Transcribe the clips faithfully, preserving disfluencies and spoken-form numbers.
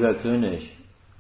lieber König,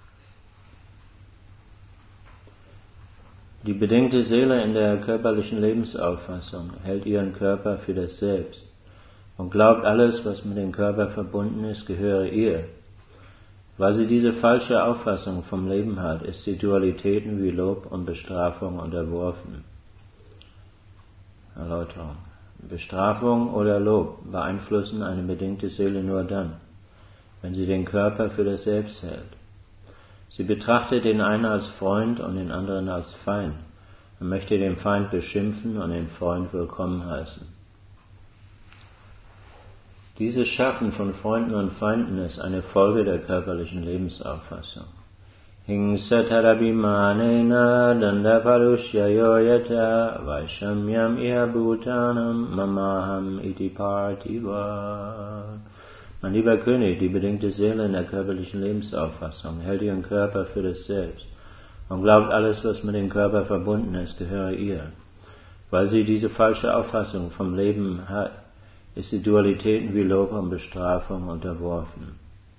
die bedingte Seele in der körperlichen Lebensauffassung hält ihren Körper für das Selbst und glaubt, alles, was mit dem Körper verbunden ist, gehöre ihr. Weil sie diese falsche Auffassung vom Leben hat, ist sie Dualitäten wie Lob und Bestrafung unterworfen. Erläuterung. Bestrafung oder Lob beeinflussen eine bedingte Seele nur dann, wenn sie den Körper für das Selbst hält. Sie betrachtet den einen als Freund und den anderen als Feind und möchte den Feind beschimpfen und den Freund willkommen heißen. Dieses Schaffen von Freunden und Feinden ist eine Folge der körperlichen Lebensauffassung. Hingsatharabhimanena dandaparushyayo yata vaishamyam iha bhutanam mamaham iti parthiva. Mein lieber König, die bedingte Seele in der körperlichen Lebensauffassung hält ihren Körper für das Selbst und glaubt, alles, was mit dem Körper verbunden ist, gehöre ihr. Weil sie diese falsche Auffassung vom Leben hat, ist die Dualitäten wie Lob und Bestrafung unterworfen.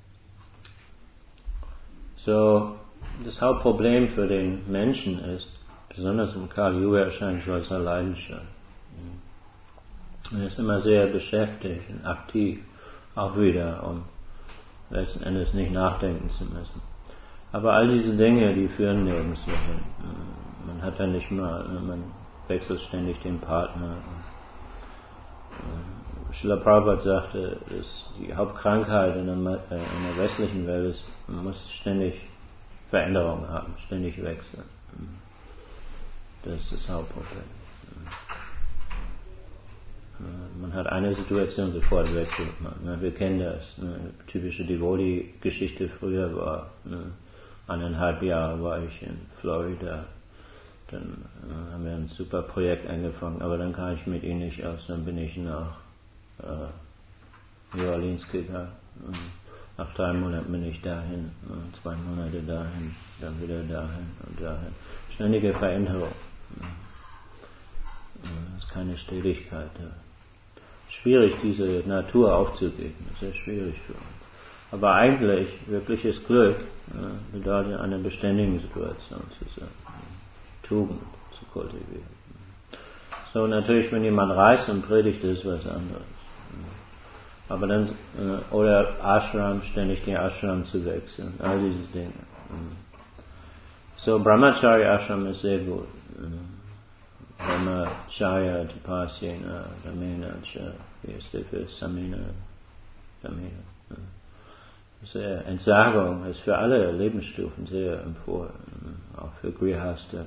So, das Hauptproblem für den Menschen ist, besonders im Kali Yuga erscheint großer Leidenschaft. Er ist immer sehr beschäftigt und aktiv, auch wieder, um letzten Endes nicht nachdenken zu müssen. Aber all diese Dinge, die führen nirgendwo hin. Man hat ja nicht mal, man wechselt ständig den Partner. Srila Prabhupada sagte, dass die Hauptkrankheit in der, in der westlichen Welt ist, man muss ständig Veränderungen haben, ständig wechseln. Das ist das Hauptproblem. Man hat eine Situation, sofort wechselt man. Wir kennen das. Eine typische Devotee-Geschichte früher war, eineinhalb Jahre war ich in Florida. Dann haben wir ein super Projekt angefangen, aber dann kam ich mit ihnen nicht aus. Dann bin ich nach New Orleans gegangen. Nach drei Monaten bin ich dahin, zwei Monate dahin, dann wieder dahin und dahin. Ständige Veränderung. Es ist keine Stetigkeit da. Schwierig, diese Natur aufzugeben, sehr schwierig für uns. Aber eigentlich, wirkliches Glück bedeutet, eine beständige Situation zu sein, Tugend zu kultivieren. So, natürlich, wenn jemand reist und predigt, ist was anderes. Aber dann, oder Ashram, ständig den Ashram zu wechseln, all diese Dinge. So, Brahmachari Ashram ist sehr gut. Brahmacharya, Tapasya, Dhamena, wie ist der für Samina, Dhamena. Sehr, Entsagung ist für alle Lebensstufen sehr empfohlen, auch für Grihastha.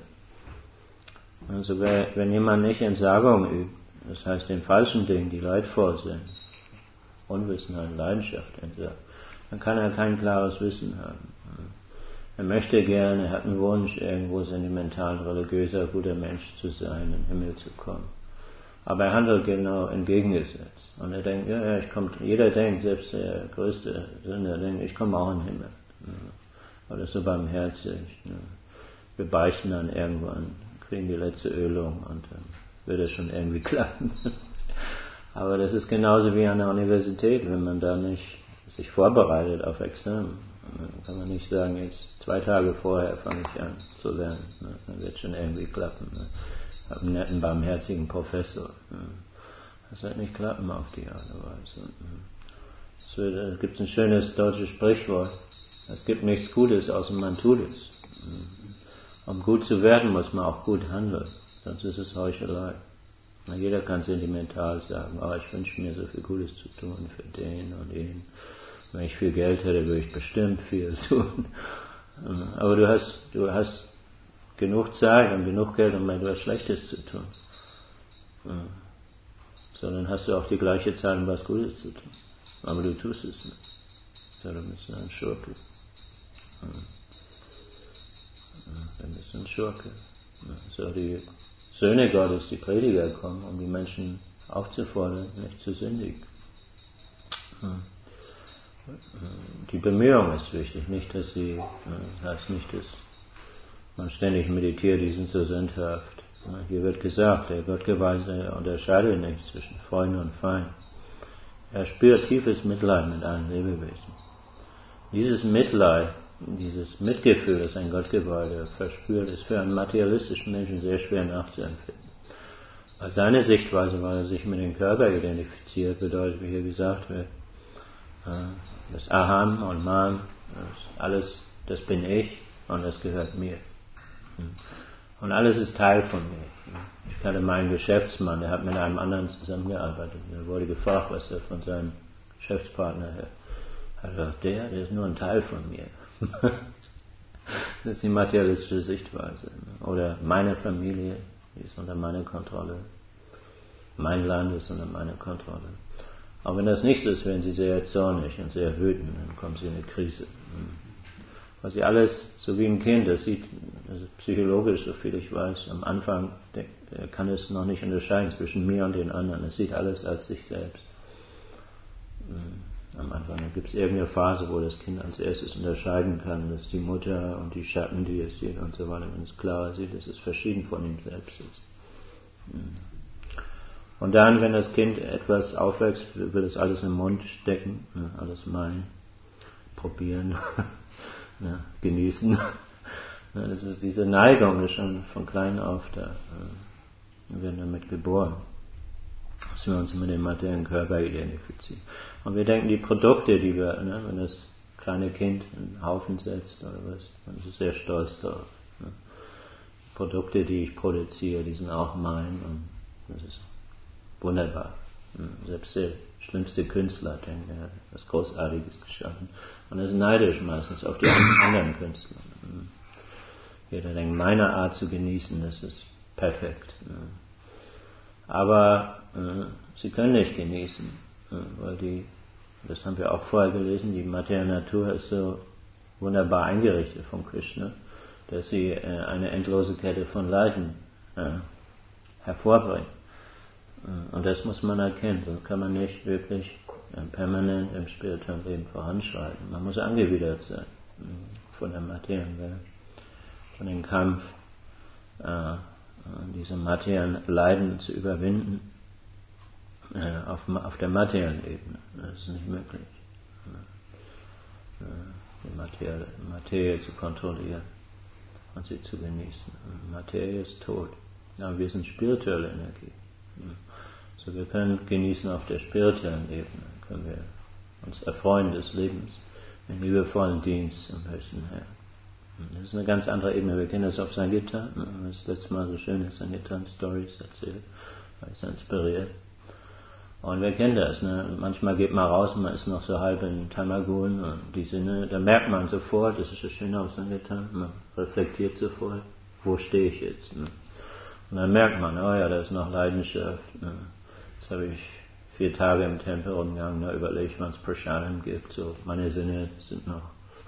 Also wenn jemand nicht Entsagung übt, das heißt den falschen Dingen, die leidvoll sind, Unwissenheit, Leidenschaft entsagt, dann kann er kein klares Wissen haben. Er möchte gerne, er hat einen Wunsch, irgendwo sentimental, religiöser, guter Mensch zu sein, in den Himmel zu kommen. Aber er handelt genau entgegengesetzt. Und er denkt, ja, ja, ich komme, jeder denkt, selbst der größte Sünder denkt, ich komme auch in den Himmel. Aber das ist so barmherzig. Wir beichten dann irgendwann, kriegen die letzte Ölung und dann wird es schon irgendwie klappen. Aber das ist genauso wie an der Universität, wenn man da nicht sich vorbereitet auf Examen. Dann kann man nicht sagen, jetzt zwei Tage vorher fange ich an zu lernen. Dann wird es schon irgendwie klappen. Ich habe einen netten, barmherzigen Professor. Das wird nicht klappen auf die Art und Weise. Da gibt es ein schönes deutsches Sprichwort. Es gibt nichts Gutes, außer man tut es. Um gut zu werden, muss man auch gut handeln. Sonst ist es Heuchelei. Jeder kann sentimental sagen, oh, ich wünsche mir so viel Gutes zu tun für den und den. Wenn ich viel Geld hätte, würde ich bestimmt viel tun. Aber du hast, du hast genug Zeit und genug Geld, um etwas Schlechtes zu tun. So, dann hast du auch die gleiche Zeit, um was Gutes zu tun. Aber du tust es nicht. So, dann bist du ein Schurke. Dann bist du ein Schurke. So, die Söhne Gottes, die Prediger kommen, um die Menschen aufzufordern, nicht zu sündigen. Die Bemühung ist wichtig, nicht, dass sie, das heißt nicht, dass man ständig meditiert, die sind so sündhaft. Hier wird gesagt, der Gottgeweihte unterscheidet nicht zwischen Freund und Feind. Er spürt tiefes Mitleid mit allen Lebewesen. Dieses Mitleid, dieses Mitgefühl, das ein Gottgeweihter verspürt, ist für einen materialistischen Menschen sehr schwer nachzuempfinden. Als seine Sichtweise, weil er sich mit dem Körper identifiziert, bedeutet, wie hier gesagt wird, das Aham und Man, das alles, das bin ich und das gehört mir. Und alles ist Teil von mir. Ich kannte meinen Geschäftsmann, der hat mit einem anderen zusammengearbeitet. Er wurde gefragt, was er von seinem Geschäftspartner hört. Er hat gesagt, der, der ist nur ein Teil von mir. Das ist die materialistische Sichtweise. Oder meine Familie, die ist unter meiner Kontrolle. Mein Land ist unter meiner Kontrolle. Aber wenn das nicht so ist, werden sie sehr zornig und sehr wütend, dann kommen sie in eine Krise. Weil sie alles, so wie ein Kind, das sieht, das ist psychologisch, so viel ich weiß, am Anfang kann es noch nicht unterscheiden zwischen mir und den anderen. Es sieht alles als sich selbst. Am Anfang gibt es irgendeine Phase, wo das Kind als erstes unterscheiden kann, dass die Mutter und die Schatten, die es sieht und so weiter, wenn es klar sieht, dass es verschieden von ihm selbst ist. Und dann, wenn das Kind etwas aufwächst, will es alles im Mund stecken, alles meinen, probieren, genießen. Das ist diese Neigung, ist schon von klein auf da. Wir werden damit geboren, dass wir uns mit dem materiellen Körper identifizieren. Und wir denken, die Produkte, die wir, ne, wenn das kleine Kind einen Haufen setzt oder was, dann ist es sehr stolz darauf. Ne. Produkte, die ich produziere, die sind auch mein und das ist wunderbar. Selbst der schlimmste Künstler denkt, er hat was Großartiges geschaffen. Und er ist neidisch meistens auf die anderen Künstler. Jeder denkt, meine Art zu genießen, das ist perfekt. Aber äh, sie können nicht genießen, weil die, das haben wir auch vorher gelesen, die materielle Natur ist so wunderbar eingerichtet von Krishna, dass sie äh, eine endlose Kette von Leiden äh, hervorbringt. Und das muss man erkennen, sonst kann man nicht wirklich permanent im spirituellen Leben voranschreiten. Man muss angewidert sein von der materiellen Welt, von dem Kampf, äh, diese materiellen Leiden zu überwinden äh, auf, auf der materiellen Ebene. Das ist nicht möglich. Äh, die Materie, Materie zu kontrollieren und sie zu genießen. Materie ist tot, aber wir sind spirituelle Energie. So, wir können genießen auf der spirituellen Ebene, können wir uns erfreuen des Lebens, im liebevollen Dienst im höchsten Herrn. Das ist eine ganz andere Ebene. Wir kennen das auf Sankirtan. Das letzte Mal so schön ist Sankirtan-Stories erzählt, war ich so inspiriert. Und wir kennen das. Ne? Manchmal geht man raus und man ist noch so halb in Tamagun und die Sinne, da merkt man sofort, das ist das Schöne auf Sankirtan, man reflektiert sofort, wo stehe ich jetzt. Ne? Und dann merkt man, oh ja, da ist noch Leidenschaft. Ne? Jetzt habe ich vier Tage im Tempel rumgegangen, da überlege ich, wann es Prasadam gibt. So, meine Sinne sind noch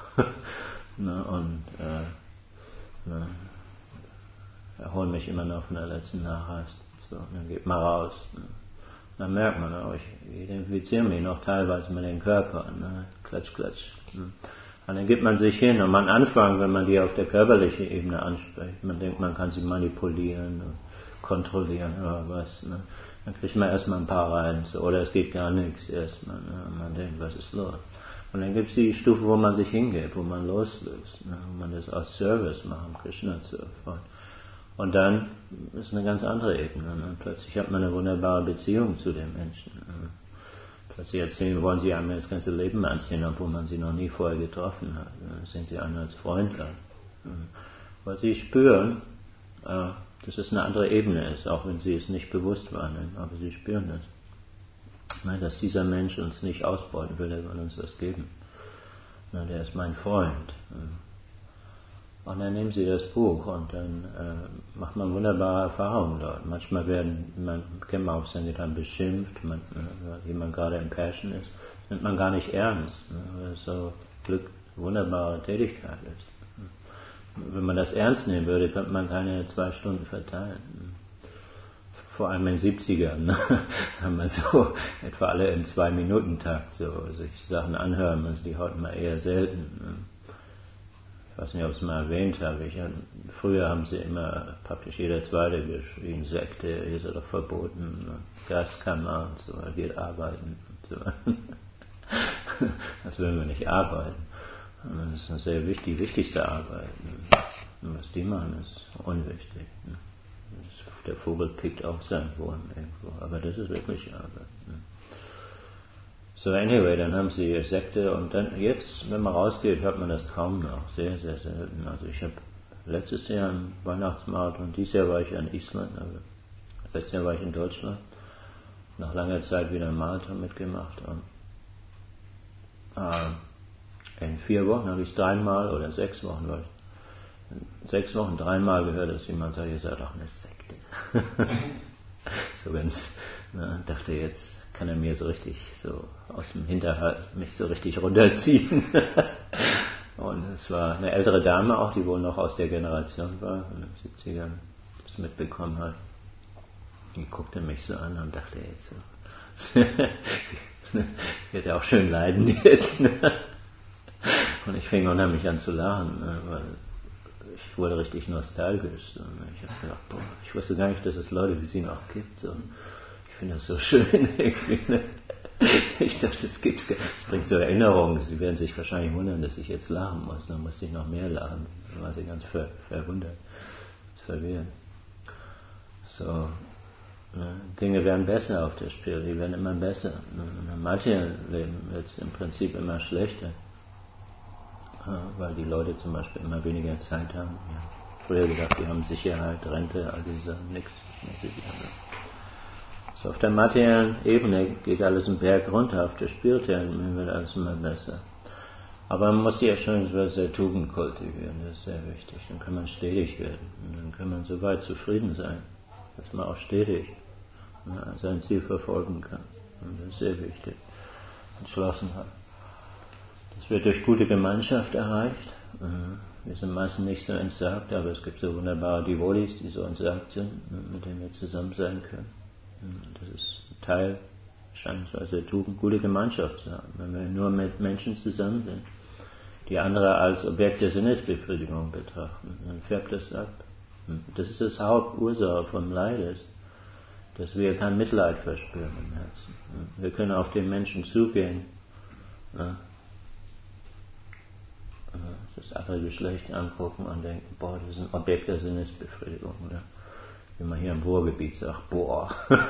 ne? und äh, ne? erholen mich immer noch von der letzten Nachrast. So, dann geht man raus. Ne? Dann merkt man, oh, ich identifiziere mich noch teilweise mit dem Körper. Ne? Klatsch, klatsch. Ne? Und dann gibt man sich hin und man anfängt, wenn man die auf der körperlichen Ebene anspricht. Man denkt, man kann sie manipulieren und kontrollieren oder was. Ne? Dann kriegt man erstmal ein paar rein. So, oder es geht gar nichts erstmal. Ne? Und man denkt, was ist los? Und dann gibt es die Stufe, wo man sich hingeht, wo man loslöst. Ne? Wo man das aus Service macht, um Krishna zu erfreuen. Und dann ist eine ganz andere Ebene. Ne? Plötzlich hat man eine wunderbare Beziehung zu den Menschen. Ne? Plötzlich erzählen, wollen sie einem das ganze Leben erzählen, obwohl man sie noch nie vorher getroffen hat. Ne? Sehen sie einen als Freund an. Ne? Weil sie spüren, äh, dass es eine andere Ebene ist, auch wenn sie es nicht bewusst wahrnehmen, aber sie spüren das. Ne? Dass dieser Mensch uns nicht ausbeuten will, er will uns was geben. Ne? Der ist mein Freund. Ne? Und dann nehmen sie das Buch und dann äh, macht man wunderbare Erfahrungen dort. Manchmal werden, man kennt man auf Sankirtan beschimpft, man, äh, jemand gerade in Passion ist, nimmt man gar nicht ernst, ne, weil es so Glück, wunderbare Tätigkeit ist. Wenn man das ernst nehmen würde, könnte man keine zwei Stunden verteilen. Vor allem in den siebzigern ne, haben wir so etwa alle im Zwei-Minuten-Takt so sich Sachen anhören, also die heute mal eher selten. Ne. Ich weiß nicht, ob ich es mal erwähnt habe. Ich, früher haben sie immer praktisch jeder Zweite geschrien, Sekte, hier ist doch verboten, Gaskammer und so, geht arbeiten und so. Das wollen wir nicht arbeiten. Das ist eine sehr wichtig, die wichtigste Arbeit. Und was die machen, ist unwichtig. Der Vogel pickt auch seinen Wurm irgendwo, aber das ist wirklich Arbeit. So anyway, dann haben sie ihre Sekte und dann jetzt, wenn man rausgeht, hört man das kaum noch, sehr, sehr selten. Also ich habe letztes Jahr einen Weihnachtsmarkt und dieses Jahr war ich in Island, aber letztes Jahr war ich in Deutschland, nach langer Zeit wieder einen Marathon mitgemacht und äh, in vier Wochen habe ich es dreimal oder sechs Wochen, weil ich, sechs Wochen dreimal gehört, dass jemand sagt, ihr seid doch eine Sekte. So ganz, na, dachte jetzt kann er mir so richtig so aus dem Hinterhalt mich so richtig runterziehen. Und es war eine ältere Dame auch, die wohl noch aus der Generation war, in den siebzigern das mitbekommen hat. Die guckte mich so an und dachte jetzt so, ich werde auch schön leiden jetzt. Und ich fing unheimlich an zu lachen, weil ich wurde richtig nostalgisch. Und ich habe gedacht, boah, ich wusste gar nicht, dass es Leute wie sie noch gibt. Und ich finde das so schön. Ich dachte, es gibt's gar nicht. Es bringt so Erinnerungen. Sie werden sich wahrscheinlich wundern, dass ich jetzt lachen muss. Dann musste ich noch mehr lachen. Dann war sie ganz ver, verwundert, verwirrt. So, ne, Dinge werden besser auf der Spiel. Die werden immer besser. Ne, manche Leben wird es im Prinzip immer schlechter. Weil die Leute zum Beispiel immer weniger Zeit haben. Ja. Früher gedacht, die haben Sicherheit, Rente, all diese, nichts mehr Sicherheit. So auf der materiellen Ebene geht alles einen Berg runter, auf der spirituellen Ebene wird alles immer besser. Aber man muss die Erscheinungsweise der Tugend kultivieren, das ist sehr wichtig. Dann kann man stetig werden und dann kann man so weit zufrieden sein, dass man auch stetig ja, sein Ziel verfolgen kann. Und das ist sehr wichtig. Entschlossenheit. Das wird durch gute Gemeinschaft erreicht. Wir sind meistens nicht so entsagt, aber es gibt so wunderbare Devotees, die so entsagt sind, mit denen wir zusammen sein können. Das ist Teil, scheinweise der Tugend, gute Gemeinschaft zu haben. Wenn wir nur mit Menschen zusammen sind, die andere als Objekt der Sinnesbefriedigung betrachten, dann färbt das ab. Das ist das Hauptursache vom Leides, dass wir kein Mitleid verspüren im Herzen. Wir können auf den Menschen zugehen, das andere Geschlecht angucken und denken, boah, das ist ein Objekt der Sinnesbefriedigung. Oder? Wie man hier im Ruhrgebiet sagt, boah.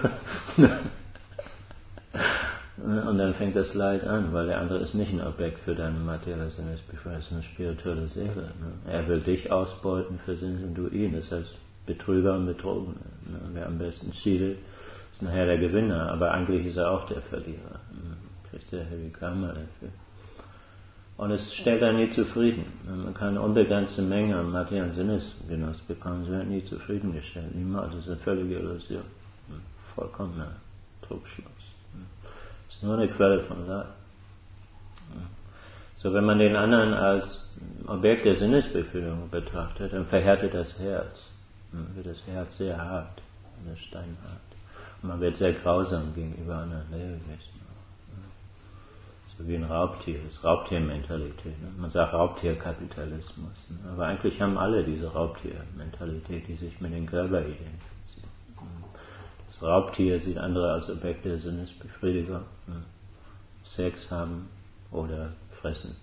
Und dann fängt das Leid an, weil der andere ist nicht ein Objekt für deine materielle Sinnesbefriedigung, er ist eine spirituelle Seele. Er will dich ausbeuten für Sinn und du ihn. Das heißt, Betrüger und Betrogene. Wer am besten schiedelt, ist nachher der Gewinner, aber eigentlich ist er auch der Verlierer. Kriegt der Heavy Karma dafür. Und es stellt einen nie zufrieden. Man kann eine unbegrenzte Menge an materiellen Sinnesgenuss bekommen, sie wird nie zufriedengestellt. Niemals, das ist eine völlige Illusion. Vollkommener Trugschluss. Es ist nur eine Quelle von Leid. So, wenn man den anderen als Objekt der Sinnesbefriedigung betrachtet, dann verhärtet das Herz. Dann wird das Herz sehr hart, steinhart. Und man wird sehr grausam gegenüber anderen Lebewesen. So wie ein Raubtier, das ist Raubtiermentalität. Ne? Man sagt Raubtierkapitalismus. Ne? Aber eigentlich haben alle diese Raubtiermentalität, die sich mit den Körper identifiziert. Das Raubtier sieht andere als Objekte der Sinnesbefriedigung. Ne? Sex haben oder fressen.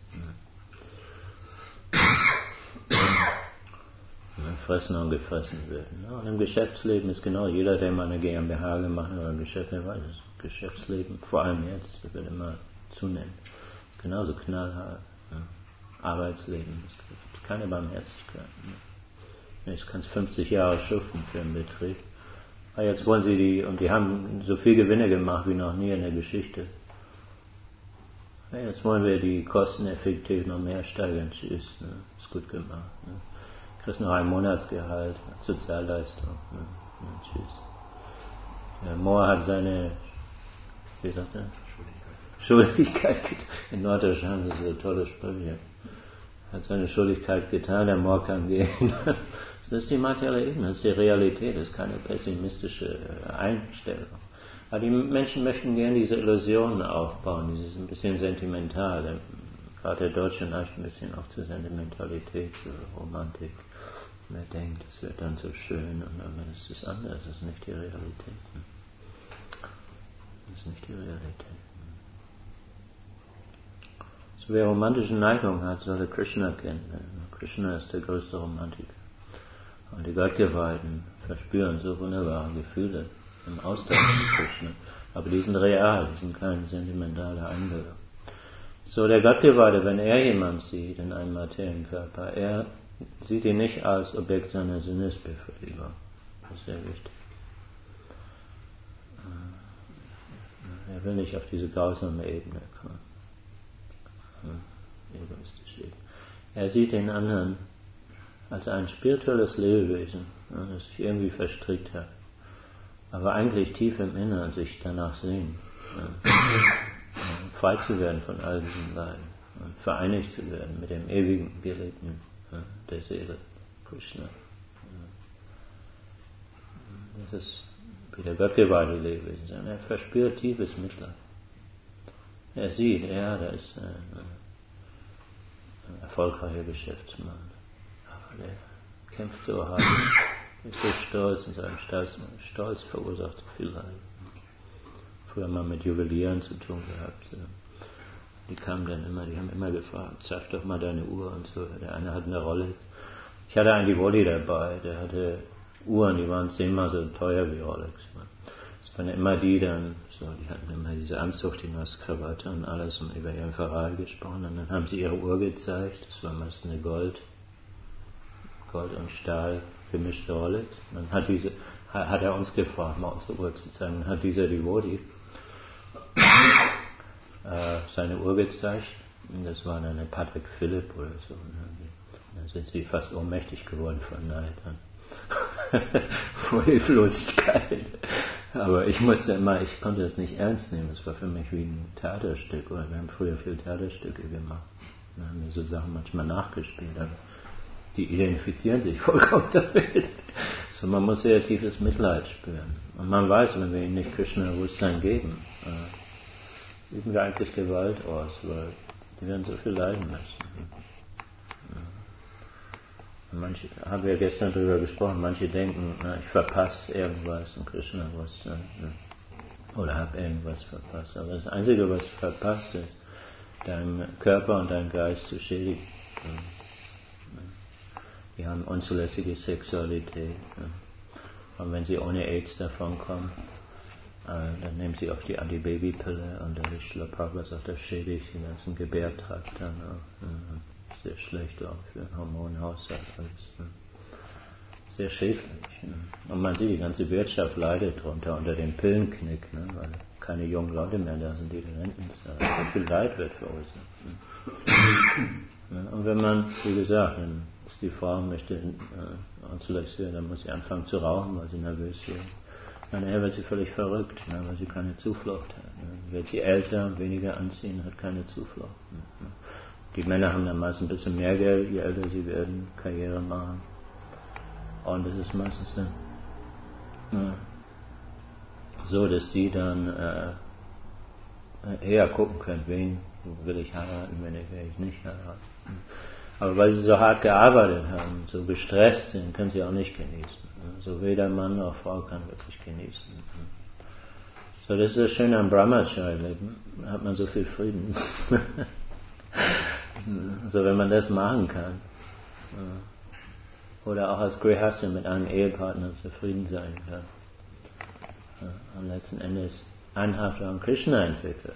Ne? Fressen und gefressen werden. Ne? Und im Geschäftsleben ist genau jeder, der mal eine GmbH gemacht hat oder ein Geschäft, der weiß, das Geschäftsleben, vor allem jetzt, das wird immer zunehmen. Das ist genauso knallhart. Ja. Arbeitsleben, es gibt keine Barmherzigkeit. Ja. Jetzt kannst du fünfzig Jahre schuften für einen Betrieb. Aber jetzt wollen sie die, und die haben so viel Gewinne gemacht wie noch nie in der Geschichte. Ja, jetzt wollen wir die Kosten effektiv noch mehr steigern. Tschüss, ne? Ist gut gemacht. Ne? Du kriegst noch ein Monatsgehalt, Sozialleistung. Ne? Ja, tschüss. Ja, Moore hat seine, wie sagt er? Schuldigkeit getan. In Norddeutschland haben sie so tolle Sprüche. Hat seine Schuldigkeit getan, der Moor kann gehen. Das ist die materielle Ebene, das ist die Realität, das ist keine pessimistische Einstellung. Aber die Menschen möchten gerne diese Illusionen aufbauen, dieses ein bisschen sentimental. Gerade der Deutsche neigt ein bisschen auch zur Sentimentalität, zur Romantik. Man denkt, es wird dann so schön, und dann ist es anders, das ist nicht die Realität. Das ist nicht die Realität. So wer romantische Neigung hat, sollte Krishna kennen. Krishna ist der größte Romantiker. Und die Gottgeweihten verspüren so wunderbare Gefühle im Austausch mit Krishna. Aber die sind real, die sind kein sentimentaler Einbildung. So der Gottgeweihte, wenn er jemand sieht in einem Materienkörper, er sieht ihn nicht als Objekt seiner Sinnesbefriedigung. Das ist sehr wichtig. Er will nicht auf diese grausame Ebene kommen. Egoistische Ebene. Er sieht den anderen als ein spirituelles Lebewesen, das sich irgendwie verstrickt hat, aber eigentlich tief im Inneren sich danach sehen, frei zu werden von all diesen Leiden und vereinigt zu werden mit dem ewigen Geliebten der Seele, Krishna. Das ist wie der gottgeweihte Lebewesen sein. Er verspürt tiefes Mitleid. Er sieht, ja, da ist ein, ein erfolgreicher Geschäftsmann. Aber der kämpft so hart, ist so stolz und sein Stolz, Stolz verursacht so viel Leid. Früher mal mit Juwelieren zu tun gehabt. Die kamen dann immer, die haben immer gefragt, zeig doch mal deine Uhr und so. Der eine hat eine Rolex. Ich hatte einen Divoli dabei, der hatte Uhren, die waren zehnmal so teuer wie Rolex. Das waren immer die dann, so, die hatten immer diese Anzucht, die Nasskrawatte und alles und über ihren Ferrari gesprochen. Und dann haben sie ihre Uhr gezeigt, das war meist eine Gold, Gold und Stahl gemischte Rolex. Dann hat diese, hat er uns gefragt, mal unsere Uhr zu zeigen. Dann hat dieser Devotee äh, seine Uhr gezeigt. Und das war dann eine Patek Philippe oder so. Und dann sind sie fast ohnmächtig geworden vor Neid. Vor Hilflosigkeit. Aber ich musste immer, ich konnte das nicht ernst nehmen. Es war für mich wie ein Theaterstück. Oder wir haben früher viel Theaterstücke gemacht. Dann haben wir so Sachen manchmal nachgespielt. Aber die identifizieren sich vollkommen damit. So, man muss sehr tiefes Mitleid spüren. Und man weiß, wenn wir ihnen nicht Krishna-Bewusstsein geben, äh, üben wir eigentlich Gewalt aus, weil die werden so viel leiden müssen. Manche, haben wir gestern darüber gesprochen, manche denken, na, ich verpasse irgendwas und Krishna was, äh, oder habe irgendwas verpasst. Aber das Einzige, was verpasst ist, deinen Körper und deinen Geist zu schädigen. Die haben unzulässige Sexualität. Und wenn sie ohne AIDS davon kommen, äh, dann nehmen sie auch die Antibabypille und der Srila Prabhupada sagt, das schädigt den ganzen Gebärtrakt dann auch. Äh, sehr schlecht auch für den Hormonhaushalt. Alles, sehr schädlich. Und man sieht, die ganze Wirtschaft leidet darunter, unter dem Pillenknick, ne, weil keine jungen Leute mehr da sind, die in Renten zahlen. So viel Leid wird verursacht. Und wenn man, wie gesagt, wenn die Frau möchte äh, unzulässig werden, dann muss sie anfangen zu rauchen, weil sie nervös wird. Dann wird sie völlig verrückt, ne, weil sie keine Zuflucht hat. Ne. Wird sie älter und weniger anziehen, hat keine Zuflucht. Ne. Die Männer haben dann meist ein bisschen mehr Geld, je älter sie werden, Karriere machen. Und es ist meistens dann äh, so, dass sie dann äh, eher gucken können, wen will ich heiraten, wen will ich nicht heiraten. Aber weil sie so hart gearbeitet haben, so gestresst sind, können sie auch nicht genießen. So weder Mann noch Frau kann wirklich genießen. So, das ist das Schöne am Brahmacharya-Leben, da hat man so viel Frieden. So, wenn man das machen kann, oder auch als Grihastha mit einem Ehepartner zufrieden sein kann, am letzten Endes einhaft an Krishna entwickelt,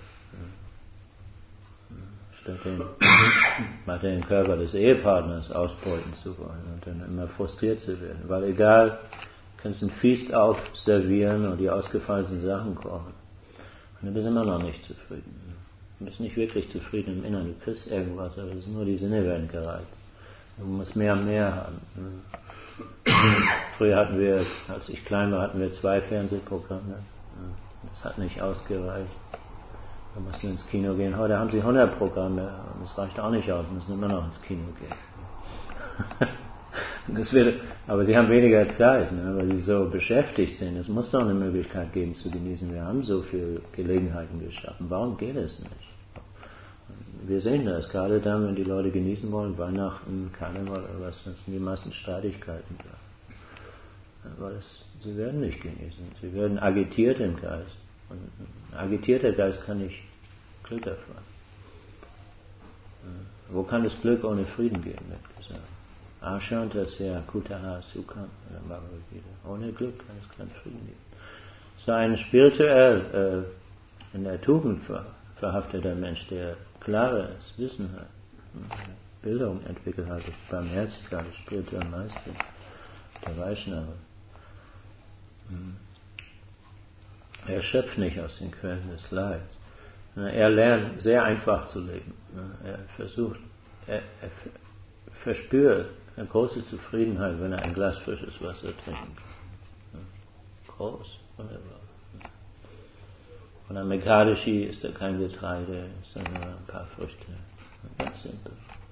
statt den, den Körper des Ehepartners ausbeuten zu wollen und dann immer frustriert zu werden, weil egal, du kannst ein Feast aufservieren und die ausgefallenen Sachen kochen und du bist immer noch nicht zufrieden. Du bist nicht wirklich zufrieden im Inneren, du kriegst irgendwas, aber es sind nur die Sinne werden gereizt. Du musst mehr und mehr haben. Früher hatten wir, als ich klein war, hatten wir zwei Fernsehprogramme. Das hat nicht ausgereicht. Wir mussten ins Kino gehen. Heute haben sie hundert Programme und das reicht auch nicht aus, wir müssen immer noch ins Kino gehen. Das wird, aber sie haben weniger Zeit, ne, weil sie so beschäftigt sind. Es muss doch eine Möglichkeit geben zu genießen. Wir haben so viele Gelegenheiten geschaffen. Warum geht es nicht? Wir sehen das, gerade dann, wenn die Leute genießen wollen, Weihnachten, Karneval oder was, dann sind die meisten Streitigkeiten da. Aber das, sie werden nicht genießen. Sie werden agitiert im Geist. Und ein agitierter Geist kann nicht Glück erfahren. Wo kann das Glück ohne Frieden gehen, wird gesagt. Ashantasya Kutaha Sukham, ohne Glück kann es keinen Frieden geben. So ein spirituell äh, in der Tugend ver, verhafteter Mensch, der klares Wissen hat, Bildung entwickelt hat, Barmherzigkeit, spirituellen Meister, der Vaishnava. Er schöpft nicht aus den Quellen des Leids. Er lernt sehr einfach zu leben. Er versucht, er, er verspürt eine große Zufriedenheit, wenn er ein Glas frisches Wasser trinkt. Groß, wunderbar. Und am Ekadashi ist da kein Getreide, sondern nur ein paar Früchte. Ganz simpel.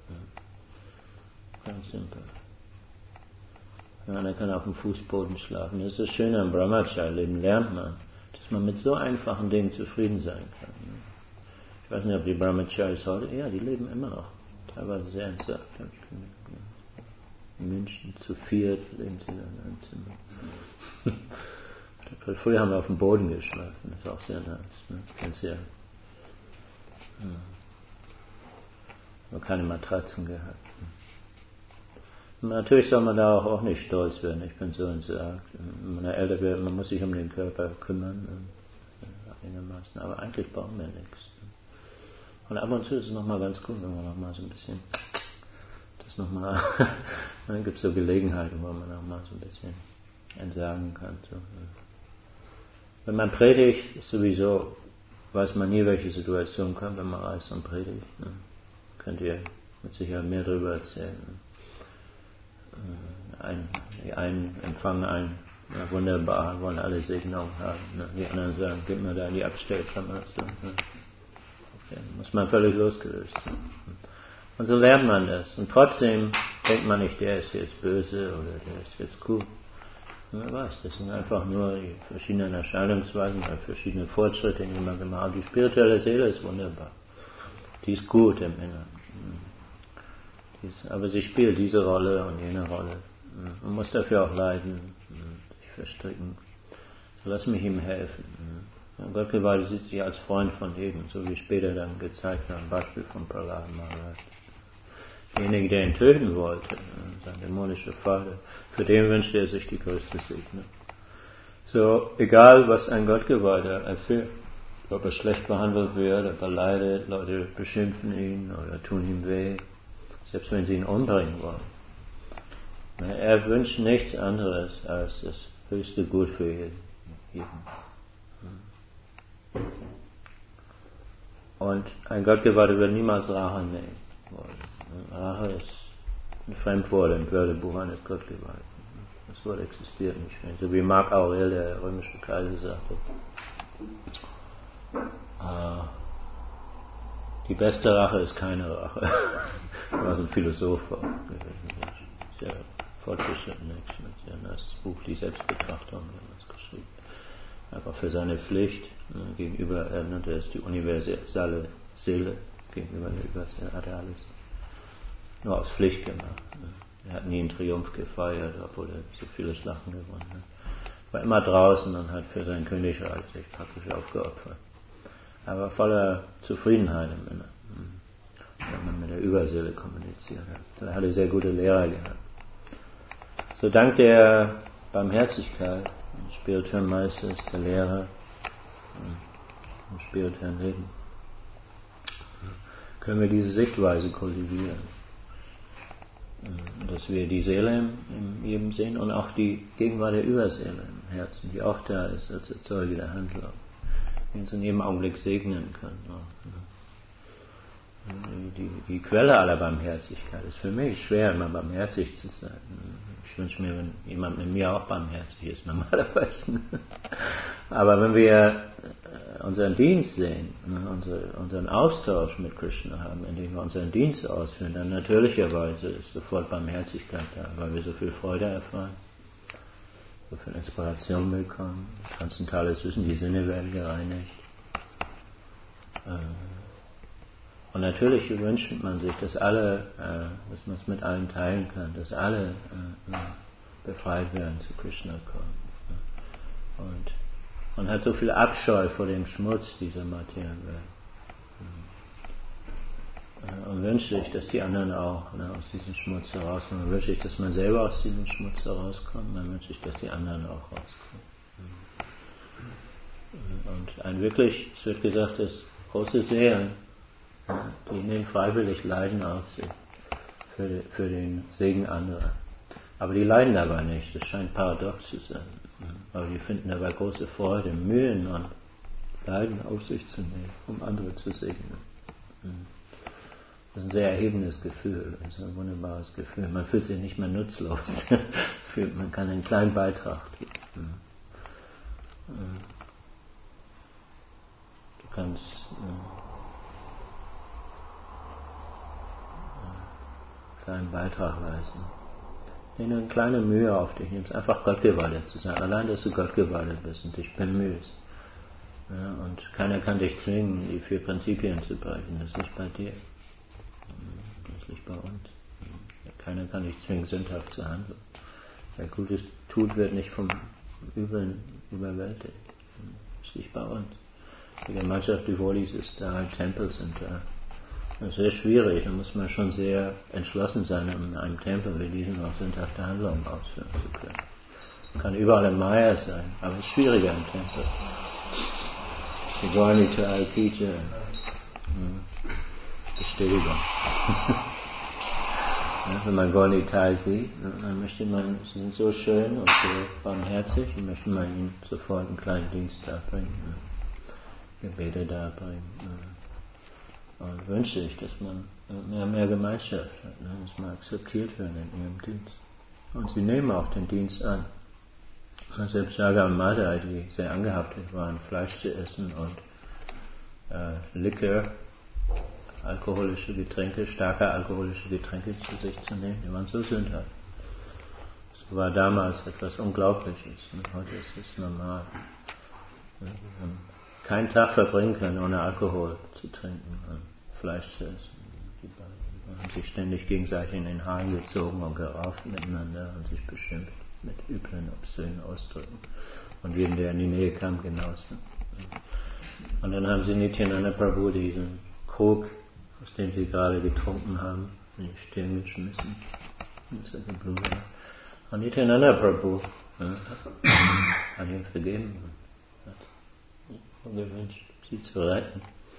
Ganz simpel. Ja, und er kann auf dem Fußboden schlafen. Das ist das Schöne am Brahmacharya-Leben, lernt man, dass man mit so einfachen Dingen zufrieden sein kann. Ich weiß nicht, ob die Brahmacharis heute, ja, die leben immer noch. Teilweise sehr entsagt. In München zu viert leben sie dann in einem Zimmer. Früher haben wir auf dem Boden geschlafen, das ist auch sehr nice. Ne? Kennst du ja. Wir haben keine Matratzen gehabt. Und natürlich soll man da auch, auch nicht stolz werden, ich bin so entsagt. Wenn man älter wird, man muss sich um den Körper kümmern, einigermaßen, aber eigentlich brauchen wir nichts. Und ab und zu ist es nochmal ganz gut, wenn man nochmal so ein bisschen, das nochmal, dann gibt es so Gelegenheiten, wo man nochmal so ein bisschen entsagen kann. So. Wenn man predigt, ist sowieso, weiß man nie, welche Situation kommt, wenn man reist und predigt. Ne? Könnt ihr mit Sicherheit mehr darüber erzählen. Ein, die einen empfangen einen, ja, wunderbar, wollen alle Segnungen haben. Ne? Die anderen sagen, gib mir da in die Abstellkammer. So, ne? Okay, muss man völlig losgelöst sein. Und so lernt man das. Und trotzdem denkt man nicht, der ist jetzt böse oder der ist jetzt gut. Wer weiß, das sind einfach nur die verschiedenen Erscheinungsweisen, verschiedene Fortschritte, die man gemacht hat. Die spirituelle Seele ist wunderbar. Die ist gut im Inneren. Die ist, aber sie spielt diese Rolle und jene Rolle. Man muss dafür auch leiden, sich verstricken. So lass mich ihm helfen. Gott geweiht sieht sich als Freund von jedem, so wie später dann gezeigt wird, ein Beispiel von Prahlad Maharaj. Derjenige, der ihn töten wollte, sein dämonischer Vater, für den wünschte er sich die größte Segnung. So, egal was ein Gottgeweihter erfährt, ob er schlecht behandelt wird, ob er leidet, Leute beschimpfen ihn oder tun ihm weh, selbst wenn sie ihn umbringen wollen. Er wünscht nichts anderes als das höchste Gut für jeden. Und ein Gottgeweihter wird niemals Rache nehmen wollen. Rache ist ein Fremdwort im Wörterbuch eines Gottgeweihten. Das Wort existiert nicht mehr. So wie Marc Aurel, der römische Kaiser, sagte, äh, die beste Rache ist keine Rache. Er war so ein Philosoph gewesen. Sehr fortgeschritten, sehr nice Buch, die Selbstbetrachtung, damals geschrieben. Einfach für seine Pflicht ne, gegenüber, er nannte es die universelle Seele, gegenüber der universellen, hat er alles nur aus Pflicht gemacht. Er hat nie einen Triumph gefeiert, obwohl er so viele Schlachten gewonnen hat. War immer draußen und hat für sein Königreich sich praktisch aufgeopfert. Aber voller Zufriedenheit im Inneren, wenn man mit der Überseele kommuniziert hat. Da hat er sehr gute Lehrer gehabt. So dank der Barmherzigkeit des spirituellen Meisters, der Lehrer im spirituellen Leben, können wir diese Sichtweise kultivieren. Dass wir die Seele in jedem sehen und auch die Gegenwart der Überseele im Herzen, die auch da ist als Erzeuger der Handlung, die uns in jedem Augenblick segnen kann. Die, die Quelle aller Barmherzigkeit ist für mich schwer, immer barmherzig zu sein. Ich wünsche mir, wenn jemand mit mir auch barmherzig ist, normalerweise. Aber wenn wir unseren Dienst sehen, unseren Austausch mit Krishna haben, indem wir unseren Dienst ausführen, dann natürlicherweise ist sofort Barmherzigkeit da, weil wir so viel Freude erfahren, so viel Inspiration bekommen, transzendentales Wissen, die Sinne werden gereinigt. Und natürlich wünscht man sich, dass alle, dass man es mit allen teilen kann, dass alle befreit werden, zu Krishna kommen. Und man hat so viel Abscheu vor dem Schmutz dieser Materienwelt. Und wünscht sich, dass die anderen auch ne, aus diesem Schmutz herauskommen. Man wünscht sich, dass man selber aus diesem Schmutz herauskommt. Man wünscht sich, dass die anderen auch rauskommen. Und ein wirklich, es wird gesagt, dass große Seelen, die nehmen freiwillig Leiden auf sich für, für den Segen anderer. Aber die leiden dabei nicht. Das scheint paradox zu sein. Aber die finden dabei große Freude, Mühen und Leiden auf sich zu nehmen, um andere zu segnen. Das ist ein sehr erhebendes Gefühl, das ist ein wunderbares Gefühl. Man fühlt sich nicht mehr nutzlos, man kann einen kleinen Beitrag geben. Du kannst einen kleinen Beitrag leisten. Wenn du eine kleine Mühe auf dich nimmst, einfach gottgeweihet zu sein, allein, dass du gottgeweihet bist und dich bemühst. Ja, und keiner kann dich zwingen, die vier Prinzipien zu brechen. Das liegt bei dir. Das liegt bei uns. Keiner kann dich zwingen, sündhaft zu handeln. Wer Gutes tut, wird nicht vom Übeln überwältigt. Das liegt bei uns. Die Gemeinschaft Devotees ist da, Tempel sind da. Das ist sehr schwierig. Da muss man schon sehr entschlossen sein, um in einem Tempel wie diesem auch sündhafte Handlungen ausführen zu können. Man kann überall im Maya sein, aber es ist schwieriger im Tempel. Die Gaurnitai Pija. Bestätigung. Ja, wenn man Gaurnitai sieht, dann möchte man, sie sind so schön und so barmherzig, dann möchte man ihnen sofort einen kleinen Dienst darbringen, Gebete darbringen. Und wünsche sich, dass man mehr und mehr Gemeinschaft hat, dass man akzeptiert wird in ihrem Dienst. Und sie nehmen auch den Dienst an. Selbst Jaga und Madai, die sehr angehaftet waren, Fleisch zu essen und äh, Likör, alkoholische Getränke, starke alkoholische Getränke zu sich zu nehmen, die waren so sündhaft. Das war damals etwas Unglaubliches und heute ist es normal. Wir haben keinen Tag verbringen können, ohne Alkohol zu trinken und Fleisch zu essen. Die haben sich ständig gegenseitig in den Haaren gezogen und gerauft miteinander und sich beschimpft mit üblen, obszönen Ausdrücken. Und jedem, der in die Nähe kam, genauso. Und dann haben sie Nityananda Prabhu diesen Krug, aus dem sie gerade getrunken haben, in die Stirn geschmissen. Das ist geblutet. Und Nityananda Prabhu ja, hat ihm vergeben und hat gewünscht, sie zu retten.